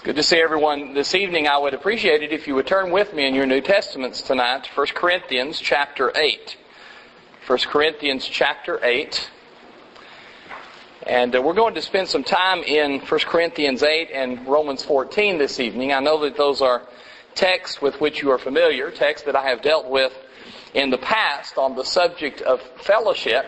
Good to see everyone this evening. I would appreciate it if you would turn with me in your New Testaments tonight to 1 Corinthians chapter 8. 1 Corinthians chapter 8. And we're going to spend some time in 1 Corinthians 8 and Romans 14 this evening. I know that those are texts with which you are familiar, texts that I have dealt with in the past on the subject of fellowship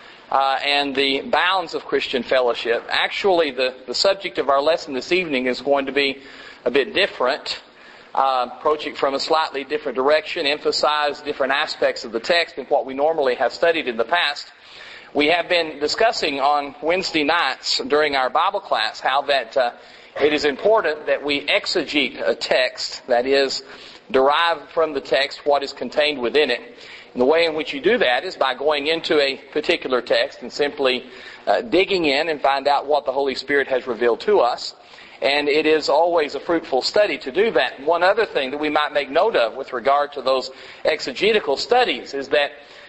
and the bounds of Christian fellowship. Actually, the subject of our lesson this evening is going to be a bit different, approaching from a slightly different direction, emphasize different aspects of the text than what we normally have studied in the past. We have been discussing on Wednesday nights during our Bible class how that it is important that we exegete a text, that is, derive from the text what is contained within it. And the way in which you do that is by going into a particular text and simply digging in and find out what the Holy Spirit has revealed to us. And it is always a fruitful study to do that. One other thing that we might make note of with regard to those exegetical studies is that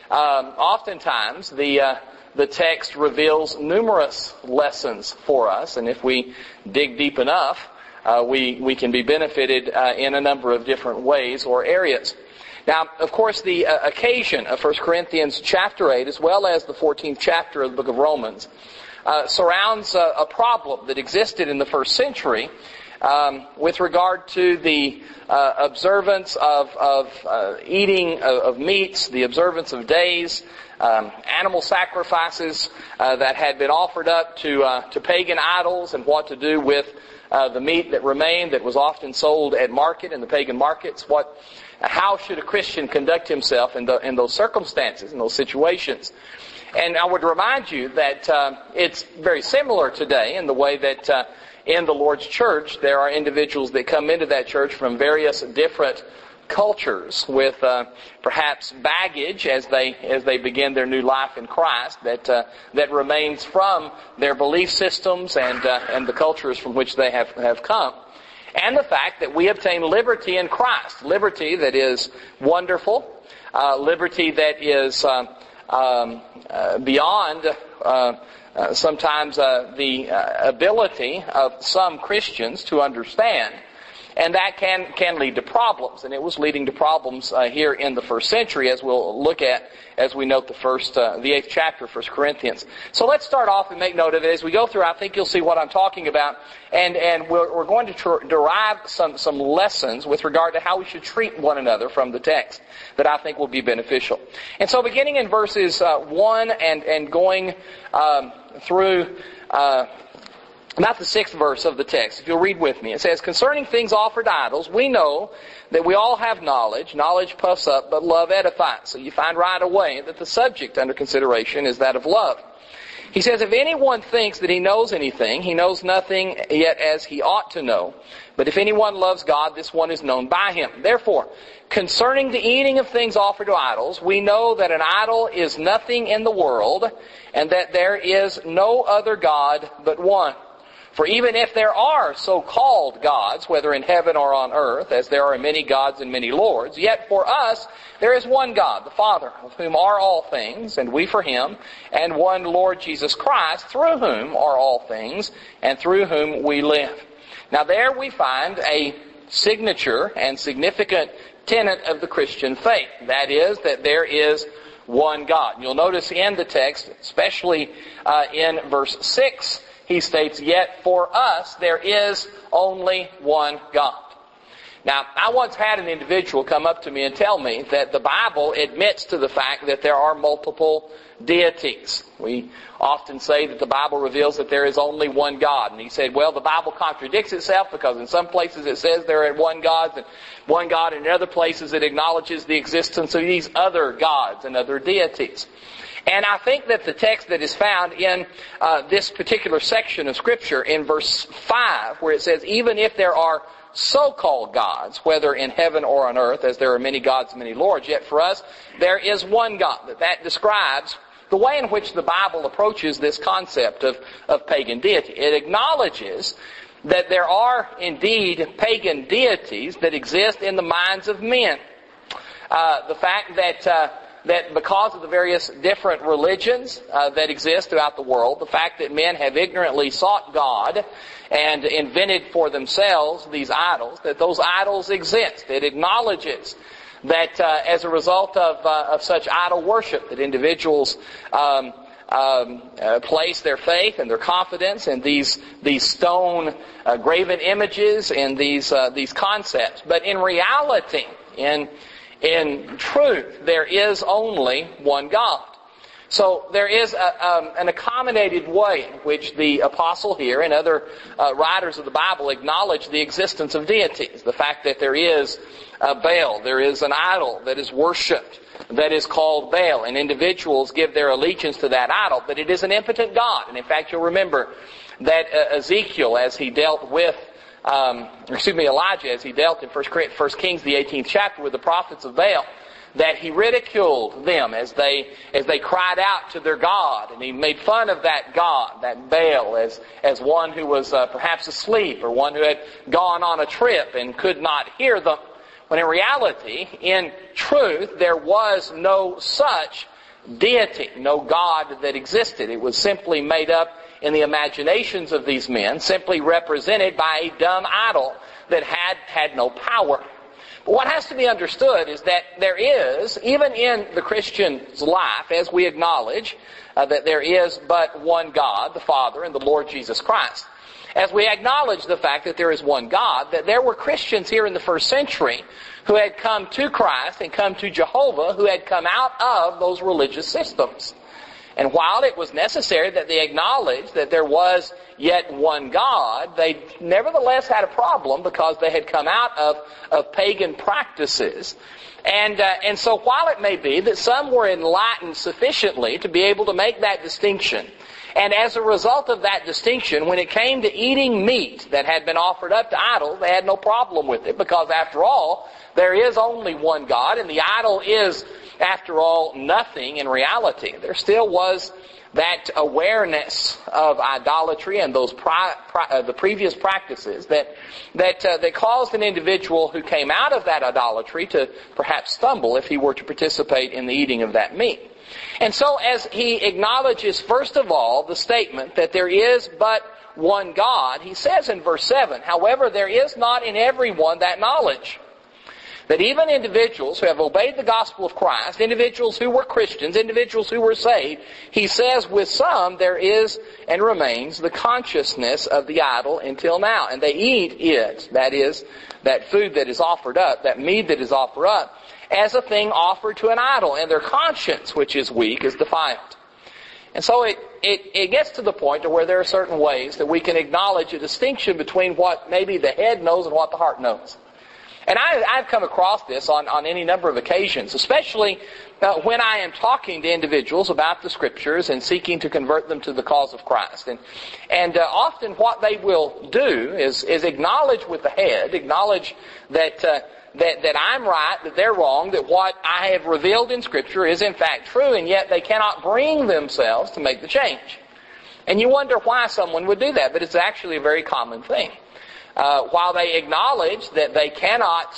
oftentimes the text reveals numerous lessons for us. And if we dig deep enough, we can be benefited in a number of different ways or areas. Now, of course, the occasion of 1 Corinthians chapter 8, as well as the 14th chapter of the book of Romans, surrounds a problem that existed in the first century with regard to the observance of eating of meats, the observance of days, animal sacrifices that had been offered up to pagan idols, and what to do with the meat that remained that was often sold at market in the pagan markets. How should a Christian conduct himself in those circumstances, in those situations? And I would remind you that it's very similar today in the way that in the Lord's church there are individuals that come into that church from various different cultures with perhaps baggage as they begin their new life in Christ that remains from their belief systems and the cultures from which they have come. And the fact that we obtain liberty in Christ. Liberty that is wonderful. Liberty that is beyond sometimes the ability of some Christians to understand. And that can lead to problems. And it was leading to problems here in the first century, as we'll look at as we note the 8th chapter of 1 Corinthians. So let's start off and make note of it. As we go through, I think you'll see what I'm talking about. And we're going to derive some lessons with regard to how we should treat one another from the text that I think will be beneficial. And so beginning in verses 1 and going through about the 6th verse of the text, if you'll read with me. It says, "Concerning things offered to idols, we know that we all have knowledge. Knowledge puffs up, but love edifies." So you find right away that the subject under consideration is that of love. He says, "If anyone thinks that he knows anything, he knows nothing yet as he ought to know. But if anyone loves God, this one is known by him. Therefore, concerning the eating of things offered to idols, we know that an idol is nothing in the world, and that there is no other God but one. For even if there are so-called gods, whether in heaven or on earth, as there are many gods and many lords, yet for us there is one God, the Father, of whom are all things, and we for him, and one Lord Jesus Christ, through whom are all things, and through whom we live." Now there we find a signature and significant tenet of the Christian faith. That is, that there is one God. You'll notice in the text, especially in verse 6, he states, "Yet for us there is only one God." Now, I once had an individual come up to me and tell me that the Bible admits to the fact that there are multiple deities. We often say that the Bible reveals that there is only one God. And he said, well, the Bible contradicts itself because in some places it says there are one God, and in other places it acknowledges the existence of these other gods and other deities. And I think that the text that is found in this particular section of Scripture in verse 5, where it says, "Even if there are so-called gods, whether in heaven or on earth, as there are many gods and many lords, yet for us there is one God," that describes the way in which the Bible approaches this concept of pagan deity. It acknowledges that there are indeed pagan deities that exist in the minds of men. The fact that that because of the various different religions that exist throughout the world, the fact that men have ignorantly sought God and invented for themselves these idols, that those idols exist. It acknowledges that as a result of such idol worship, that individuals place their faith and their confidence in these stone graven images and these concepts. But in reality, in truth, there is only one God. So there is an accommodated way in which the apostle here and other writers of the Bible acknowledge the existence of deities. The fact that there is a Baal, there is an idol that is worshipped, that is called Baal, and individuals give their allegiance to that idol, but it is an impotent God. And in fact, you'll remember that Ezekiel, as he dealt with Elijah, as he dealt in 1 Kings, the 18th chapter, with the prophets of Baal, that he ridiculed them as they cried out to their God, and he made fun of that God, that Baal, as one who was perhaps asleep, or one who had gone on a trip and could not hear them. When in reality, in truth, there was no such deity, no God that existed. It was simply made up in the imaginations of these men, simply represented by a dumb idol that had no power. But what has to be understood is that there is, even in the Christian's life, as we acknowledge that there is but one God, the Father, and the Lord Jesus Christ, as we acknowledge the fact that there is one God, that there were Christians here in the first century who had come to Christ and come to Jehovah, who had come out of those religious systems. And while it was necessary that they acknowledge that there was yet one God, they nevertheless had a problem because they had come out of pagan practices. And so while it may be that some were enlightened sufficiently to be able to make that distinction, and as a result of that distinction, when it came to eating meat that had been offered up to idols, they had no problem with it, because after all, there is only one God, and the idol is, after all, nothing in reality. There still was that awareness of idolatry and those the previous practices that caused an individual who came out of that idolatry to perhaps stumble if he were to participate in the eating of that meat. And so as he acknowledges, first of all, the statement that there is but one God, he says in verse 7, however, there is not in everyone that knowledge. That even individuals who have obeyed the gospel of Christ, individuals who were Christians, individuals who were saved, he says with some there is and remains the consciousness of the idol until now. And they eat it, that is, that food that is offered up, that meat that is offered up, as a thing offered to an idol. And their conscience, which is weak, is defiled. And so it gets to the point to where there are certain ways that we can acknowledge a distinction between what maybe the head knows and what the heart knows. And I've come across this on any number of occasions, especially when I am talking to individuals about the Scriptures and seeking to convert them to the cause of Christ. And often what they will do is acknowledge with the head, acknowledge that I'm right, that they're wrong, that what I have revealed in Scripture is in fact true, and yet they cannot bring themselves to make the change. And you wonder why someone would do that, but it's actually a very common thing. While they acknowledge that they cannot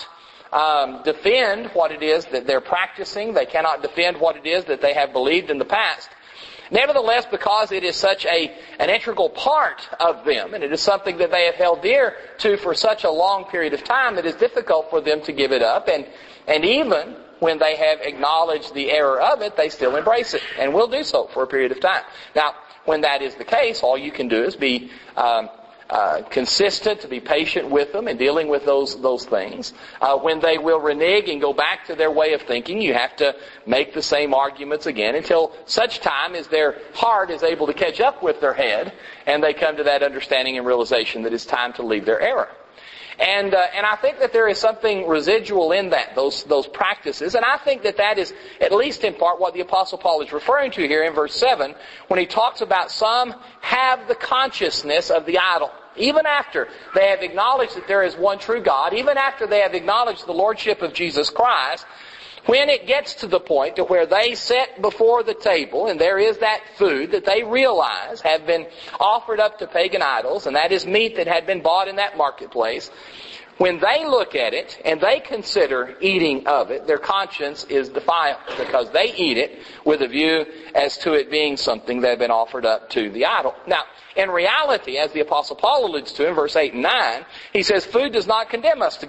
defend what it is that they're practicing, they cannot defend what it is that they have believed in the past, nevertheless, because it is such an integral part of them, and it is something that they have held dear to for such a long period of time, it is difficult for them to give it up, and even when they have acknowledged the error of it, they still embrace it, and will do so for a period of time. Now, when that is the case, all you can do is be consistent, to be patient with them in dealing with those things. When they will renege and go back to their way of thinking, you have to make the same arguments again until such time as their heart is able to catch up with their head and they come to that understanding and realization that it's time to leave their error. And I think that there is something residual in that, those practices. And I think that is, at least in part, what the Apostle Paul is referring to here in verse 7, when he talks about some have the consciousness of the idol. Even after they have acknowledged that there is one true God, even after they have acknowledged the Lordship of Jesus Christ, when it gets to the point to where they sit before the table and there is that food that they realize have been offered up to pagan idols, and that is meat that had been bought in that marketplace, when they look at it and they consider eating of it, their conscience is defiled because they eat it with a view as to it being something that had been offered up to the idol. Now, in reality, as the Apostle Paul alludes to in verse 8 and 9, he says, food does not commend us to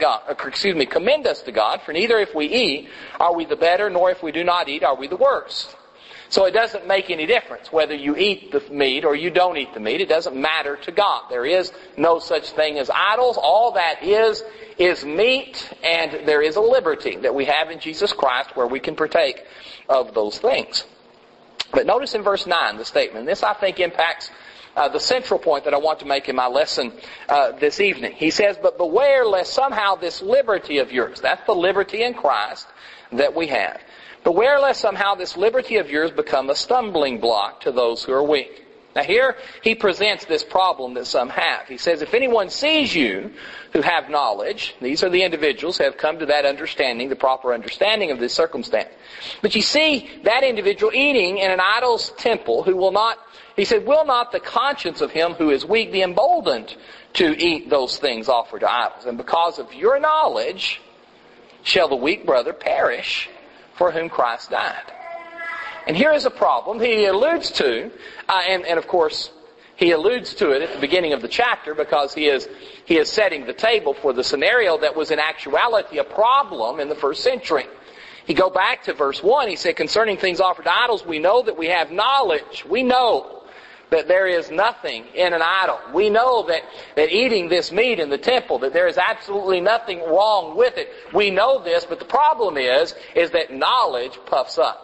God, for neither if we eat are we the better, nor if we do not eat are we the worse. So it doesn't make any difference whether you eat the meat or you don't eat the meat. It doesn't matter to God. There is no such thing as idols. All that is meat, and there is a liberty that we have in Jesus Christ where we can partake of those things. But notice in verse 9 the statement. This, I think, impacts the central point that I want to make in my lesson this evening. He says, but beware lest somehow this liberty of yours, that's the liberty in Christ that we have, beware lest somehow this liberty of yours become a stumbling block to those who are weak. Now here he presents this problem that some have. He says, if anyone sees you who have knowledge, these are the individuals who have come to that understanding, the proper understanding of this circumstance. But you see that individual eating in an idol's temple who will not, he said, will not the conscience of him who is weak be emboldened to eat those things offered to idols? And because of your knowledge shall the weak brother perish for whom Christ died. And here is a problem he alludes to, and of course he alludes to it at the beginning of the chapter because he is setting the table for the scenario that was in actuality a problem in the first century. You go back to verse 1, he said, concerning things offered to idols, we know that we have knowledge. We know that there is nothing in an idol. We know that eating this meat in the temple, that there is absolutely nothing wrong with it. We know this, but the problem is that knowledge puffs up.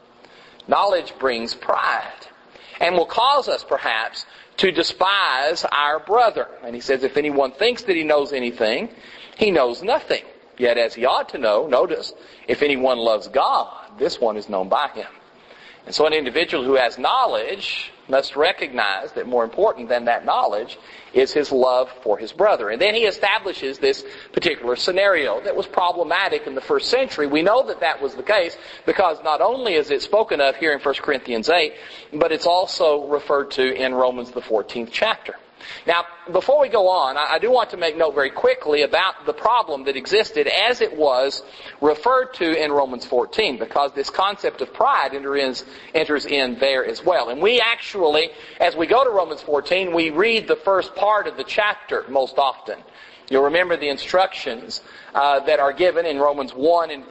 Knowledge brings pride and will cause us perhaps to despise our brother. And he says, if anyone thinks that he knows anything, he knows nothing. Yet as he ought to know, notice, if anyone loves God, this one is known by him. And so an individual who has knowledge must recognize that more important than that knowledge is his love for his brother. And then he establishes this particular scenario that was problematic in the first century. We know that that was the case because not only is it spoken of here in 1 Corinthians 8, but it's also referred to in Romans the 14th chapter. Now, before we go on, I do want to make note very quickly about the problem that existed as it was referred to in Romans 14, because this concept of pride enters in there as well. And we actually, as we go to Romans 14, we read the first part of the chapter most often. You'll remember the instructions that are given in Romans 14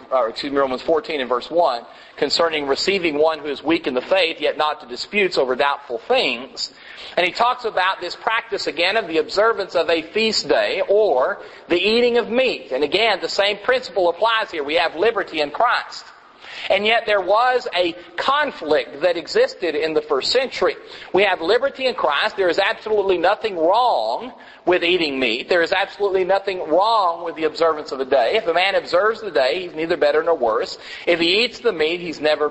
and verse 1 concerning receiving one who is weak in the faith, yet not to disputes over doubtful things. And he talks about this practice again of the observance of a feast day or the eating of meat. And again, the same principle applies here. We have liberty in Christ. And yet there was a conflict that existed in the first century. We have liberty in Christ. There is absolutely nothing wrong with eating meat. There is absolutely nothing wrong with the observance of the day. If a man observes the day, he's neither better nor worse. If he eats the meat, he's neither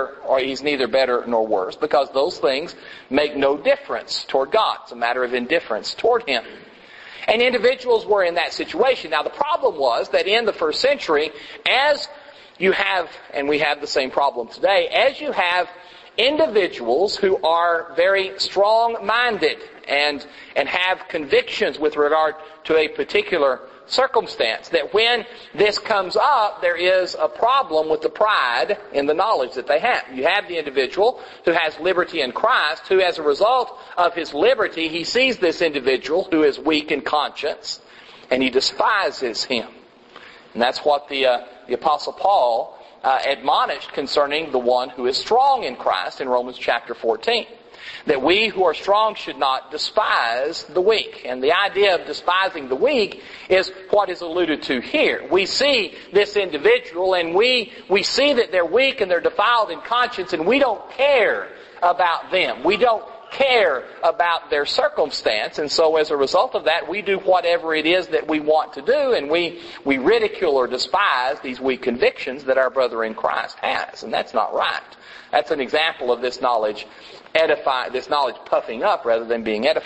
better nor worse, because those things make no difference toward God. It's a matter of indifference toward Him. And individuals were in that situation. Now the problem was that in the first century, as you have, and we have the same problem today, as you have individuals who are very strong-minded and have convictions with regard to a particular circumstance, that when this comes up, there is a problem with the pride in the knowledge that they have. You have the individual who has liberty in Christ, who as a result of his liberty, he sees this individual who is weak in conscience, and he despises him. And that's what the Apostle Paul admonished concerning the one who is strong in Christ in Romans chapter 14. That we who are strong should not despise the weak. And the idea of despising the weak is what is alluded to here. We see this individual and we see that they're weak and they're defiled in conscience, and we don't care about them. We don't care about their circumstance, and so as a result of that, we do whatever it is that we want to do, and we ridicule or despise these weak convictions that our brother in Christ has, and that's not right. That's an example of this knowledge puffing up rather than being edifying.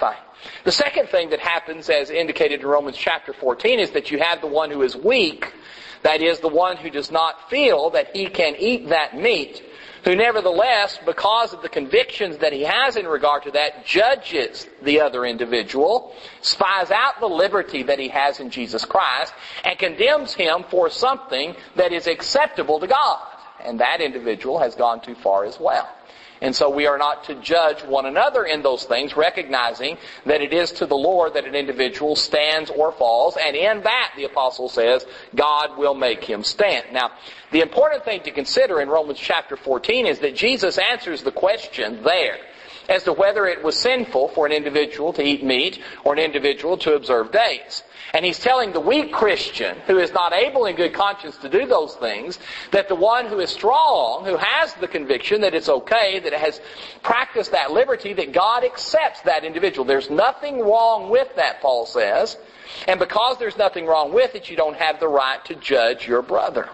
The second thing that happens, as indicated in Romans chapter 14, is that you have the one who is weak, that is, the one who does not feel that he can eat that meat, who nevertheless, because of the convictions that he has in regard to that, judges the other individual, spies out the liberty that he has in Jesus Christ, and condemns him for something that is acceptable to God. And that individual has gone too far as well. And so we are not to judge one another in those things, recognizing that it is to the Lord that an individual stands or falls, and in that, the apostle says, God will make him stand. Now, the important thing to consider in Romans chapter 14 is that Jesus answers the question there as to whether it was sinful for an individual to eat meat or an individual to observe days. And he's telling the weak Christian, who is not able in good conscience to do those things, that the one who is strong, who has the conviction that it's okay, that it has practiced that liberty, that God accepts that individual. There's nothing wrong with that, Paul says. And because there's nothing wrong with it, you don't have the right to judge your brother.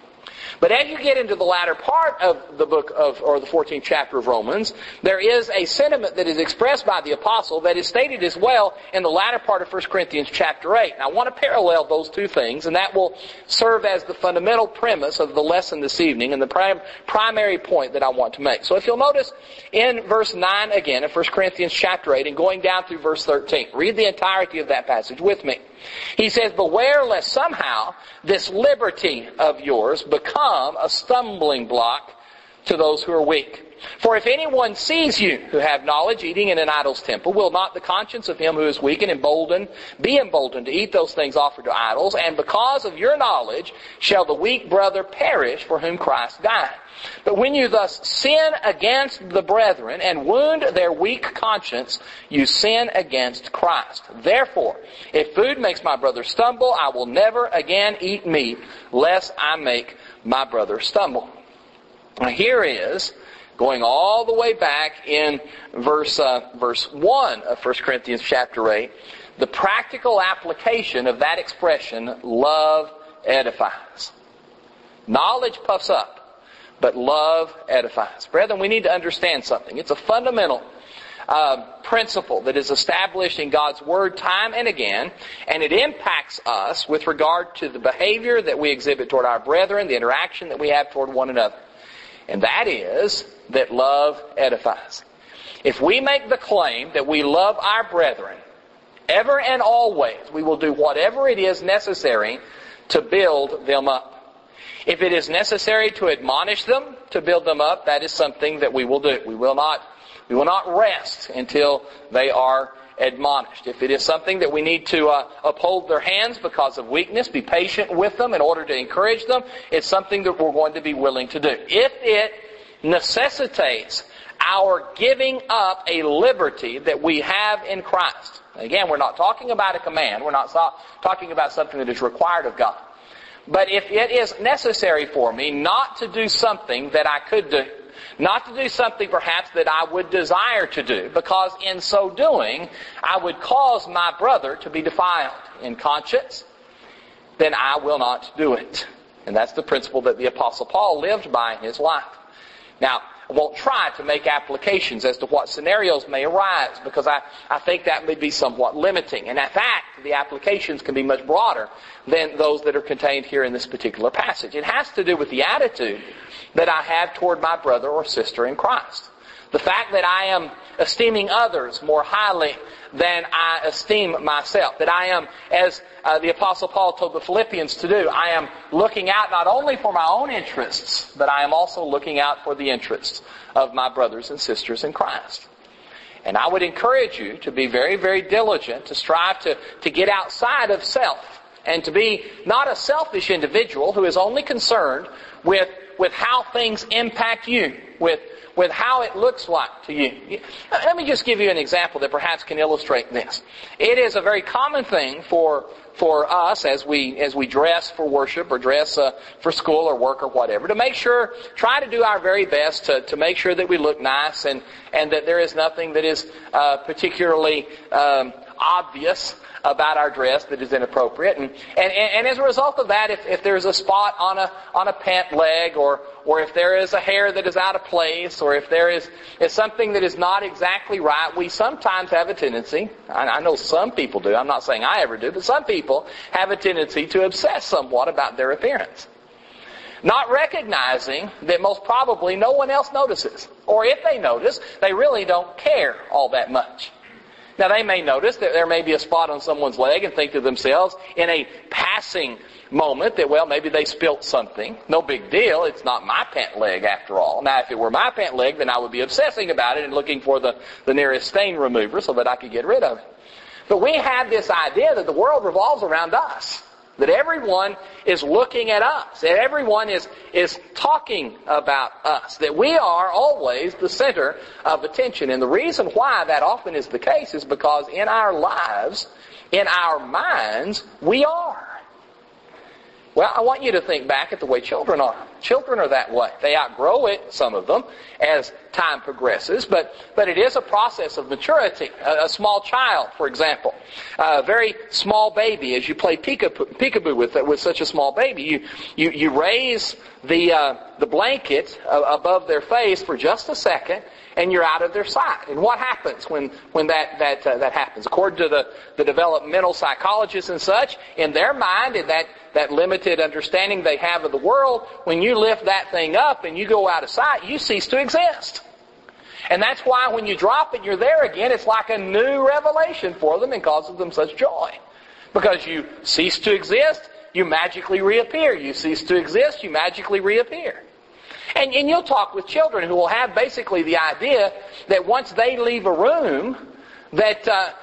But as you get into the latter part of the book of, or the 14th chapter of Romans, there is a sentiment that is expressed by the apostle that is stated as well in the latter part of 1 Corinthians chapter 8. And I want to parallel those two things, and that will serve as the fundamental premise of the lesson this evening and the primary point that I want to make. So if you'll notice in verse 9 again of 1 Corinthians chapter 8 and going down through verse 13, read the entirety of that passage with me. He says, "Beware lest somehow this liberty of yours become a stumbling block to those who are weak. For if anyone sees you who have knowledge eating in an idol's temple, will not the conscience of him who is weak and be emboldened to eat those things offered to idols? And because of your knowledge shall the weak brother perish for whom Christ died. But when you thus sin against the brethren and wound their weak conscience, you sin against Christ. Therefore, if food makes my brother stumble, I will never again eat meat, lest I make my brother stumble." Now here is, going all the way back in verse 1 of 1 Corinthians chapter 8, the practical application of that expression, love edifies. Knowledge puffs up, but love edifies. Brethren, we need to understand something. It's a fundamental principle that is established in God's Word time and again, and it impacts us with regard to the behavior that we exhibit toward our brethren, the interaction that we have toward one another. And that is that love edifies. If we make the claim that we love our brethren, ever and always, we will do whatever it is necessary to build them up. If it is necessary to admonish them, to build them up, that is something that we will do. We will not rest until they are admonished. If it is something that we need to uphold their hands because of weakness, be patient with them in order to encourage them, it's something that we're going to be willing to do. If it necessitates our giving up a liberty that we have in Christ. Again, we're not talking about a command. We're not talking about something that is required of God. But if it is necessary for me not to do something that I could do, not to do something perhaps that I would desire to do, because in so doing, I would cause my brother to be defiled in conscience, then I will not do it. And that's the principle that the Apostle Paul lived by in his life. Now, I won't try to make applications as to what scenarios may arise, because I think that may be somewhat limiting. And in fact, the applications can be much broader than those that are contained here in this particular passage. It has to do with the attitude that I have toward my brother or sister in Christ. The fact that I am esteeming others more highly than I esteem myself. That I am, as the Apostle Paul told the Philippians to do, I am looking out not only for my own interests, but I am also looking out for the interests of my brothers and sisters in Christ. And I would encourage you to be very, very diligent, to strive to get outside of self, and to be not a selfish individual who is only concerned with how things impact you, with how it looks like to you. Let me just give you an example that perhaps can illustrate this. It is a very common thing for us as we dress for worship or dress for school or work or whatever, to try to do our very best to make sure that we look nice and that there is nothing that is particularly obvious about our dress that is inappropriate. And as a result of that, if there's a spot on a pant leg or or if there is a hair that is out of place, or if there is something that is not exactly right, we sometimes have a tendency, I know some people do, I'm not saying I ever do, but some people have a tendency to obsess somewhat about their appearance. Not recognizing that most probably no one else notices. Or if they notice, they really don't care all that much. Now they may notice that there may be a spot on someone's leg and think to themselves in a passing moment that, well, maybe they spilt something. No big deal. It's not my pant leg after all. Now if it were my pant leg, then I would be obsessing about it and looking for the nearest stain remover so that I could get rid of it. But we have this idea that the world revolves around us. That everyone is looking at us. That everyone is talking about us. That we are always the center of attention. And the reason why that often is the case is because in our lives, in our minds, we are. Well, I want you to think back at the way children are. Children are that way. They outgrow it, some of them, as time progresses, but it is a process of maturity. A small child, for example, a very small baby, as you play peekaboo with such a small baby, you raise the blanket above their face for just a second, and you're out of their sight. And what happens when that happens? According to the developmental psychologists and such, in their mind, in that limited understanding they have of the world, when you lift that thing up and you go out of sight, you cease to exist. And that's why when you drop it, you're there again. It's like a new revelation for them and causes them such joy. Because you cease to exist, you magically reappear. You cease to exist, you magically reappear. And you'll talk with children who will have basically the idea that once they leave a room, that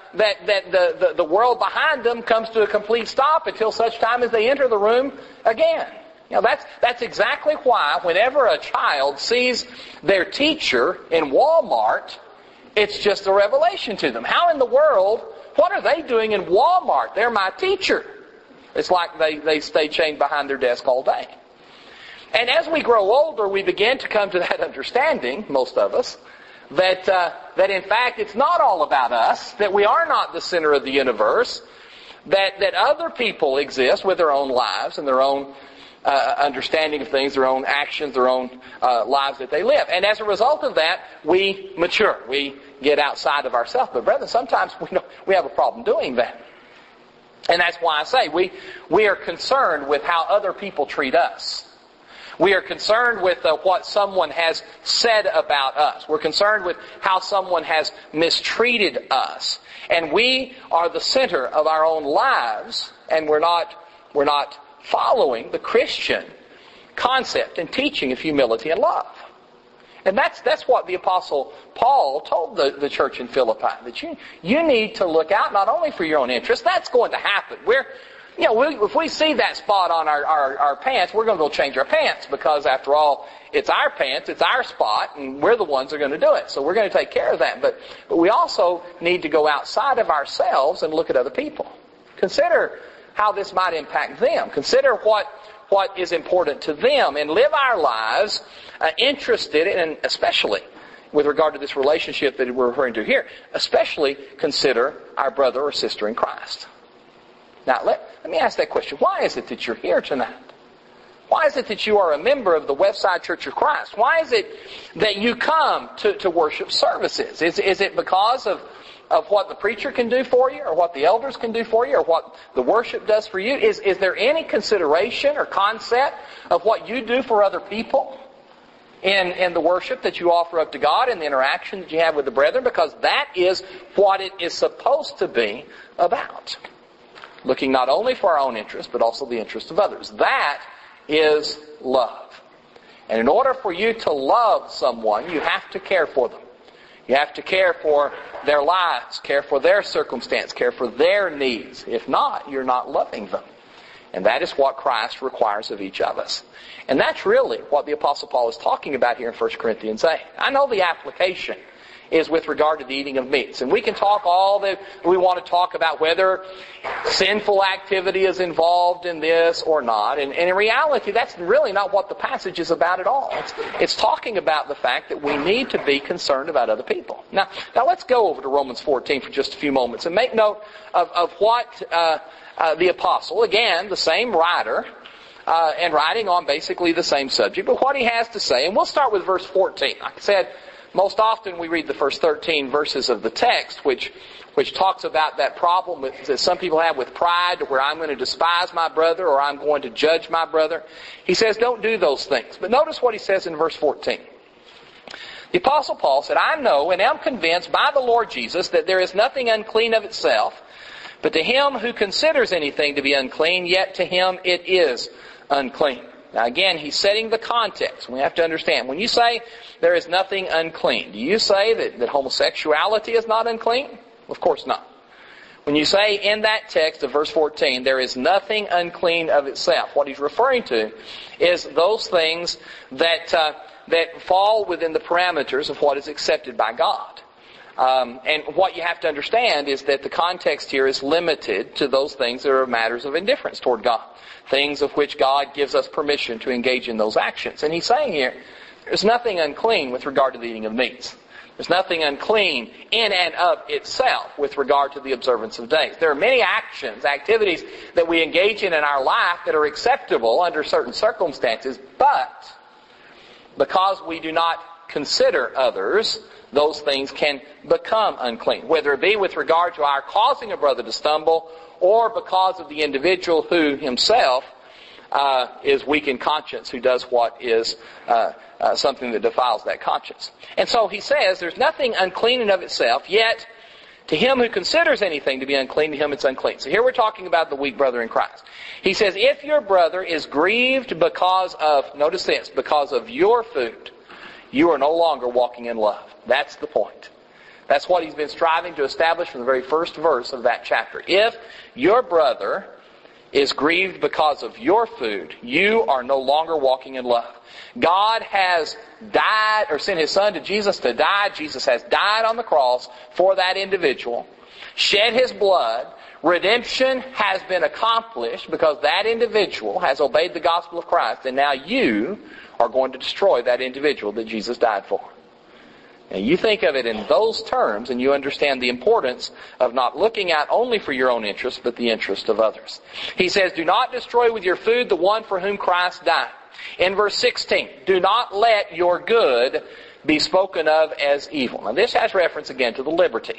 the world behind them comes to a complete stop until such time as they enter the room again. You know, that's exactly why whenever a child sees their teacher in Walmart, it's just a revelation to them. How in the world, what are they doing in Walmart? They're my teacher. It's like they stay chained behind their desk all day. And as we grow older, we begin to come to that understanding, most of us, that in fact it's not all about us, that we are not the center of the universe, that other people exist with their own lives and their own understanding of things, their own actions, their own lives that they live. And as a result of that, we mature. We get outside of ourselves. But brethren, sometimes we have a problem doing that. And that's why I say we are concerned with how other people treat us. We are concerned with what someone has said about us. We're concerned with how someone has mistreated us. And we are the center of our own lives, and we're not following the Christian concept and teaching of humility and love. And that's what the Apostle Paul told the church in Philippi, that you need to look out not only for your own interest. That's going to happen. If we see that spot on our pants, we're going to go change our pants, because after all, it's our pants, it's our spot, and we're the ones that are going to do it. So we're going to take care of that. But we also need to go outside of ourselves and look at other people. Consider how this might impact them. Consider what is important to them, and live our lives interested in, and especially with regard to this relationship that we're referring to here, especially consider our brother or sister in Christ. Now, let me ask that question. Why is it that you're here tonight? Why is it that you are a member of the Westside Church of Christ? Why is it that you come to worship services? Is it because of what the preacher can do for you, or what the elders can do for you, or what the worship does for you? Is there any consideration or concept of what you do for other people in the worship that you offer up to God and the interaction that you have with the brethren? Because that is what it is supposed to be about. Looking not only for our own interest, but also the interest of others. That is love. And in order for you to love someone, you have to care for them. You have to care for their lives, care for their circumstance, care for their needs. If not, you're not loving them. And that is what Christ requires of each of us. And that's really what the Apostle Paul is talking about here in 1 Corinthians 8. I know the application is with regard to the eating of meats. And we can talk all that we want to talk about, whether sinful activity is involved in this or not. And in reality, that's really not what the passage is about at all. It's talking about the fact that we need to be concerned about other people. Now let's go over to Romans 14 for just a few moments and make note of what the apostle, again, the same writer, and writing on basically the same subject. But what he has to say, and we'll start with verse 14. Like I said, most often we read the first 13 verses of the text, which talks about that problem that some people have with pride, where I'm going to despise my brother or I'm going to judge my brother. He says, don't do those things. But notice what he says in verse 14. The Apostle Paul said, I know and am convinced by the Lord Jesus that there is nothing unclean of itself, but to him who considers anything to be unclean, yet to him it is unclean. Now again, he's setting the context. We have to understand. When you say there is nothing unclean, do you say that homosexuality is not unclean? Of course not. When you say in that text of verse 14, there is nothing unclean of itself, what he's referring to is those things that fall within the parameters of what is accepted by God. And what you have to understand is that the context here is limited to those things that are matters of indifference toward God. Things of which God gives us permission to engage in those actions. And he's saying here, there's nothing unclean with regard to the eating of meats. There's nothing unclean in and of itself with regard to the observance of days. There are many activities that we engage in our life that are acceptable under certain circumstances, but because we do not consider others, those things can become unclean. Whether it be with regard to our causing a brother to stumble, or because of the individual who himself is weak in conscience, who does what is something that defiles that conscience. And so he says, there's nothing unclean in of itself, yet to him who considers anything to be unclean, to him it's unclean. So here we're talking about the weak brother in Christ. He says, if your brother is grieved because of, notice this, because of your food, you are no longer walking in love. That's the point. That's what he's been striving to establish from the very first verse of that chapter. If your brother is grieved because of your food, you are no longer walking in love. God has died, or sent His Son to Jesus to die. Jesus has died on the cross for that individual, shed His blood. Redemption has been accomplished because that individual has obeyed the gospel of Christ, and now you are going to destroy that individual that Jesus died for. Now you think of it in those terms, and you understand the importance of not looking out only for your own interest, but the interest of others. He says, do not destroy with your food the one for whom Christ died. In verse 16, do not let your good be spoken of as evil. Now this has reference again to the liberty.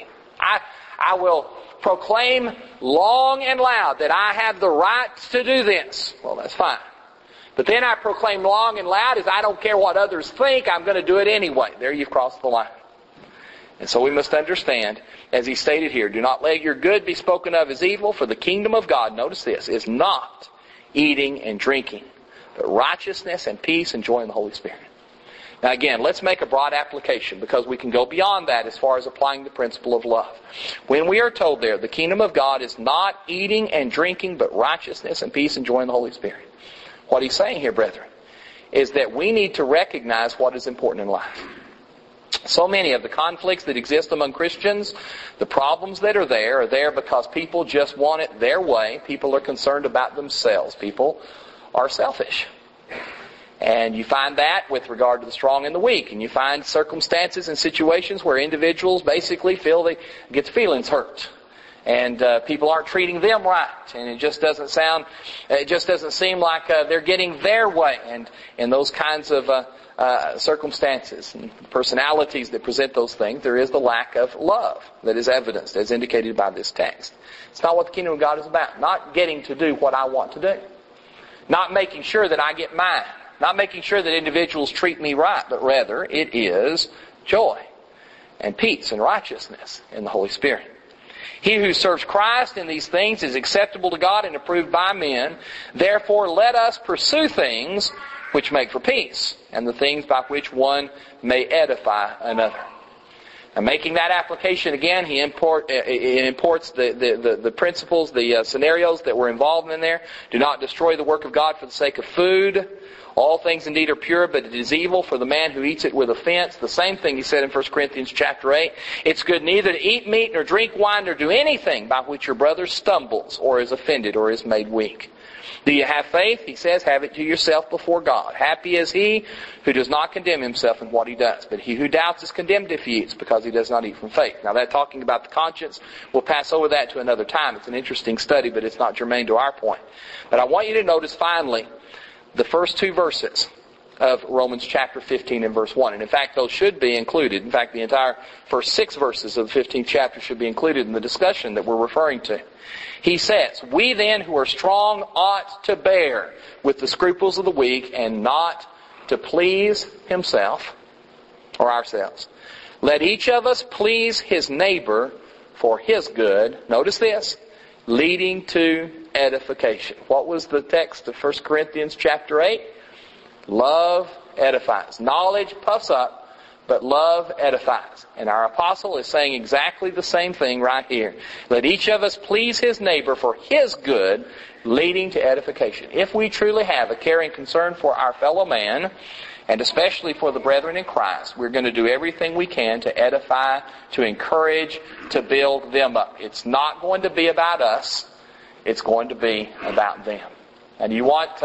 I will proclaim long and loud that I have the right to do this. Well, that's fine. But then I proclaim long and loud as I don't care what others think, I'm going to do it anyway. There you've crossed the line. And so we must understand, as he stated here, do not let your good be spoken of as evil, for the kingdom of God, notice this, is not eating and drinking, but righteousness and peace and joy in the Holy Spirit. Now again, let's make a broad application, because we can go beyond that as far as applying the principle of love. When we are told there, the kingdom of God is not eating and drinking, but righteousness and peace and joy in the Holy Spirit. What he's saying here, brethren, is that we need to recognize what is important in life. So many of the conflicts that exist among Christians, the problems that are there because people just want it their way. People are concerned about themselves. People are selfish. And you find that with regard to the strong and the weak. And you find circumstances and situations where individuals basically feel they get their feelings hurt. And people aren't treating them right. And it just doesn't seem like they're getting their way. And in those kinds of circumstances and personalities that present those things, there is the lack of love that is evidenced, as indicated by this text. It's not what the kingdom of God is about. Not getting to do what I want to do. Not making sure that I get mine. Not making sure that individuals treat me right. But rather, it is joy and peace and righteousness in the Holy Spirit. He who serves Christ in these things is acceptable to God and approved by men. Therefore, let us pursue things which make for peace, and the things by which one may edify another. And making that application again, he imports the principles, the scenarios that were involved in there. Do not destroy the work of God for the sake of food. All things indeed are pure, but it is evil for the man who eats it with offense. The same thing he said in 1 Corinthians chapter 8. It's good neither to eat meat, nor drink wine, nor do anything by which your brother stumbles, or is offended, or is made weak. Do you have faith? He says, have it to yourself before God. Happy is he who does not condemn himself in what he does. But he who doubts is condemned if he eats, because he does not eat from faith. Now that talking about the conscience, we'll pass over that to another time. It's an interesting study, but it's not germane to our point. But I want you to notice finally the first two verses of Romans chapter 15 and verse 1. And in fact, those should be included. In fact, the entire first 6 verses of the 15th chapter should be included in the discussion that we're referring to. He says, we then who are strong ought to bear with the scruples of the weak and not to please himself or ourselves. Let each of us please his neighbor for his good. Notice this, leading to edification. What was the text of 1 Corinthians chapter 8? Love edifies. Knowledge puffs up, but love edifies. And our apostle is saying exactly the same thing right here. Let each of us please his neighbor for his good, leading to edification. If we truly have a caring concern for our fellow man, and especially for the brethren in Christ, we're going to do everything we can to edify, to encourage, to build them up. It's not going to be about us. It's going to be about them. And you want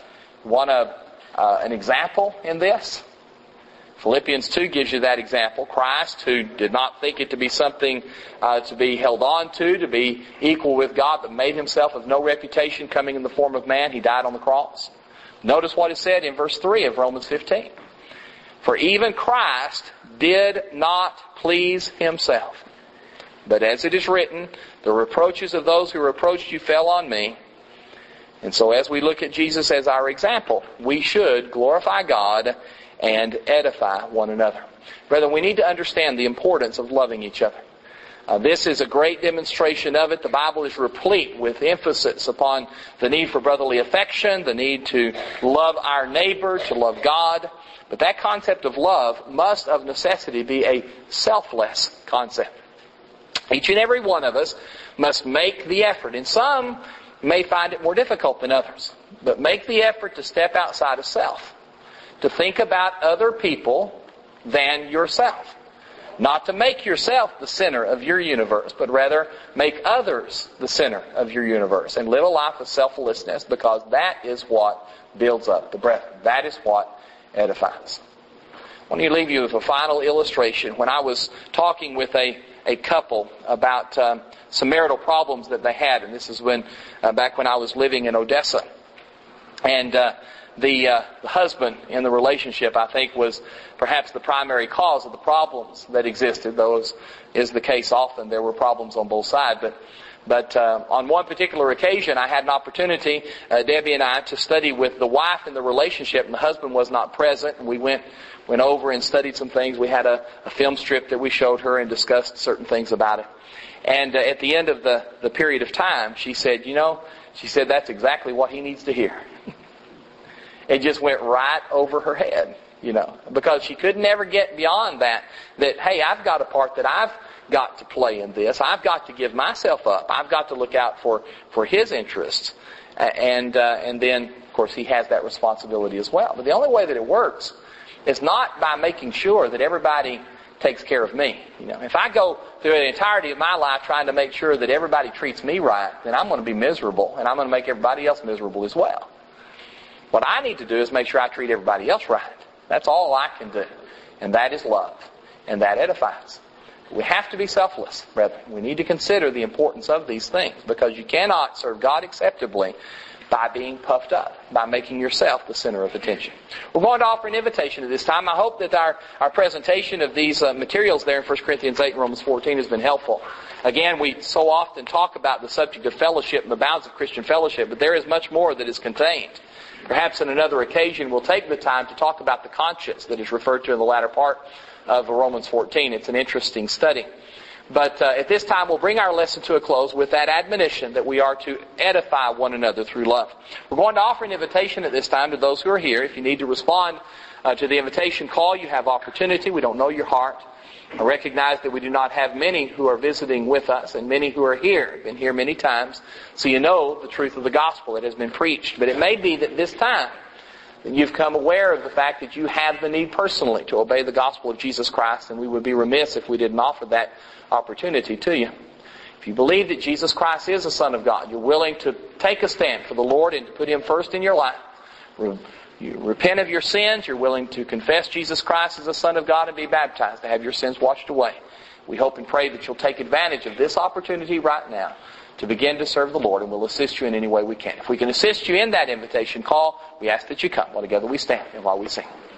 an example in this? Philippians 2 gives you that example. Christ, who did not think it to be something to be held on to be equal with God, but made himself of no reputation, coming in the form of man. He died on the cross. Notice what is said in verse 3 of Romans 15. For even Christ did not please himself. But as it is written, the reproaches of those who reproached you fell on me. And so as we look at Jesus as our example, we should glorify God and edify one another. Brethren, we need to understand the importance of loving each other. This is a great demonstration of it. The Bible is replete with emphasis upon the need for brotherly affection, the need to love our neighbor, to love God. But that concept of love must of necessity be a selfless concept. Each and every one of us must make the effort. And some may find it more difficult than others. But make the effort to step outside of self. To think about other people than yourself. Not to make yourself the center of your universe, but rather make others the center of your universe. And live a life of selflessness, because that is what builds up the brethren. That is what edifies. I want to leave you with a final illustration. When I was talking with a couple about some marital problems that they had, and this is back when I was living in Odessa. And the husband in the relationship, I think, was perhaps the primary cause of the problems that existed, though as is the case often, there were problems on both sides. But on one particular occasion, I had an opportunity, Debbie and I, to study with the wife in the relationship, and the husband was not present. And we went over and studied some things. We had a film strip that we showed her and discussed certain things about it. And at the end of the period of time, she said, that's exactly what he needs to hear. It just went right over her head, because she could never get beyond that, hey, I've got a part that I've got to play in this. I've got to give myself up. I've got to look out for his interests. And then, of course, he has that responsibility as well. But the only way that it works is not by making sure that everybody takes care of me. If I go through the entirety of my life trying to make sure that everybody treats me right, then I'm going to be miserable, and I'm going to make everybody else miserable as well. What I need to do is make sure I treat everybody else right. That's all I can do. And that is love. And that edifies. We have to be selfless, brethren. We need to consider the importance of these things, because you cannot serve God acceptably by being puffed up, by making yourself the center of attention. We're going to offer an invitation at this time. I hope that our presentation of these materials there in 1 Corinthians 8 and Romans 14 has been helpful. Again, we so often talk about the subject of fellowship and the bounds of Christian fellowship, but there is much more that is contained. Perhaps on another occasion we'll take the time to talk about the conscience that is referred to in the latter part of Romans 14. It's an interesting study. But at this time we'll bring our lesson to a close with that admonition that we are to edify one another through love. We're going to offer an invitation at this time to those who are here. If you need to respond to the invitation call, you have opportunity. We don't know your heart. I recognize that we do not have many who are visiting with us, and many who are here, been here many times, so you know the truth of the gospel that has been preached. But it may be that this time that you've come aware of the fact that you have the need personally to obey the gospel of Jesus Christ, and we would be remiss if we didn't offer that opportunity to you. If If you believe that Jesus Christ is the Son of God, you're willing to take a stand for the Lord and to put Him first in your life. You repent of your sins. You're willing to confess Jesus Christ as the Son of God and be baptized to have your sins washed away. We hope and pray that you'll take advantage of this opportunity right now to begin to serve the Lord, and we'll assist you in any way we can. If we can assist you in that invitation call, we ask that you come. While together we stand and while we sing.